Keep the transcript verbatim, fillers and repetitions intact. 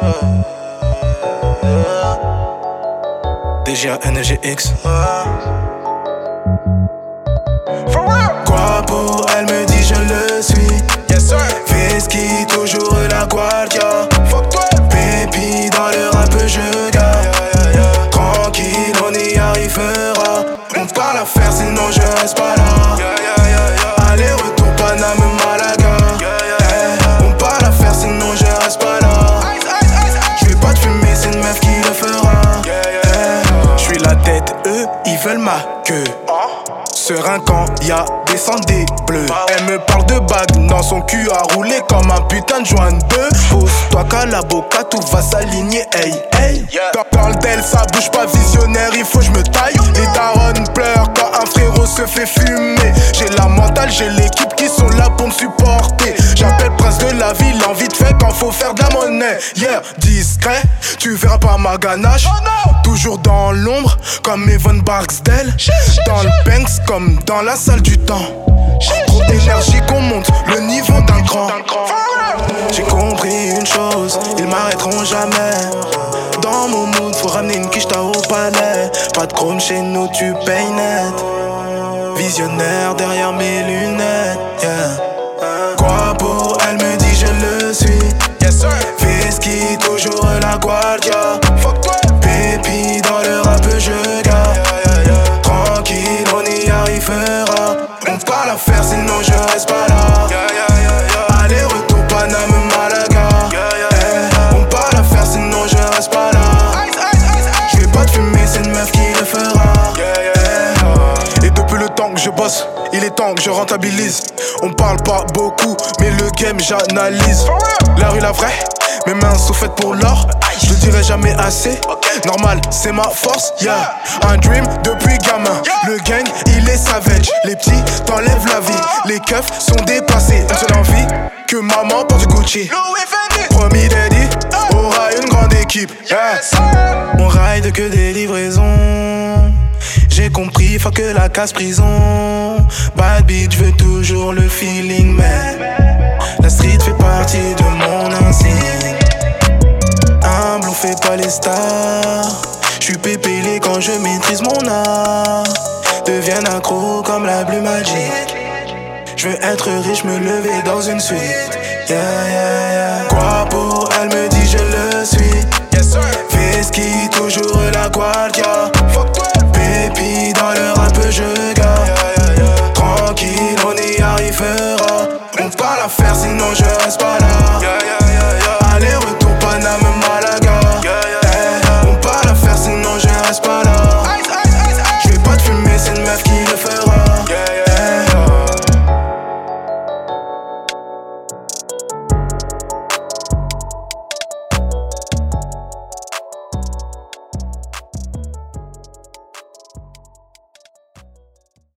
D J A N L G X. Quoi pour elle me dit je le suis. Yes sir. Veski toujours la guardia. Fuck toi. Baby dans le rap je garde. Tranquille on y arrivera. On parle à faire sinon je reste pas là. Aller retour Paname Malaga. Eh, on parle à faire sinon je reste pas là. Je vais pas te fumer c'est une meuf qui le fera. Je suis la tête eux ils veulent ma queue. Serein quand y'a des sandés bleus. Elle me parle de bague dans son cul à rouler comme un putain de joint de bœuf. Pose-toi qu'à la boca, tout va s'aligner, hey, hey. Quand parle d'elle, ça bouge pas visionnaire, il faut que je me taille. Les darons pleurent quand un frérot se fait fumer. J'ai la mentale, j'ai l'équipe qui sont là pour me supporter. J'appelle prince de la ville, envie de faire quand faut faire de la monnaie. Yeah, discret, tu verras pas ma ganache. Toujours dans l'ombre, comme Evan Barksdale. Dans le Banks, comme dans la salle du temps. Trop d'énergie qu'on monte le niveau d'un cran. J'ai compris une chose, ils m'arrêteront jamais. Dans mon mood, faut ramener une quicheta au palais. Pas de chrome chez nous, tu payes net. Visionnaire derrière mes lunettes, yeah. Quoi pour elle me dit je le suis. Yes sir. Veski toujours la guardia. Fuck toi. Baby dans le rap je garde. Tranquille on y arrivera. On parle à faire sinon je reste pas là. Aller retour Paname Malaga. Eh, on parle à faire sinon je reste pas là. Je vais pas te fumer c'est une meuf qui le fera. Eh, et depuis le temps que je bosse, il est temps que je rentabilise. On parle pas beaucoup mais le game j'analyse. La rue la vraie, mes mains sont faites pour l'or. Je le dirai jamais assez. Normal, c'est ma force, yeah. Un dream depuis gamin. Le gang, il est savage. Les petits t'enlèvent la vie. Les keufs sont dépassés. Une seule envie, que maman porte du Gucci. Promis daddy, aura une grande équipe, yeah. On ride que des livraisons. J'ai compris, faut que la casse prison. Bad bitch, veux toujours le feeling, man. La street fait partie de mon insigne. Humble, on fait pas les stars. J'suis pépélé quand je maîtrise mon art. Deviens accro comme la Blue Magic. J'veux être riche, me lever dans une suite. Yeah, yeah.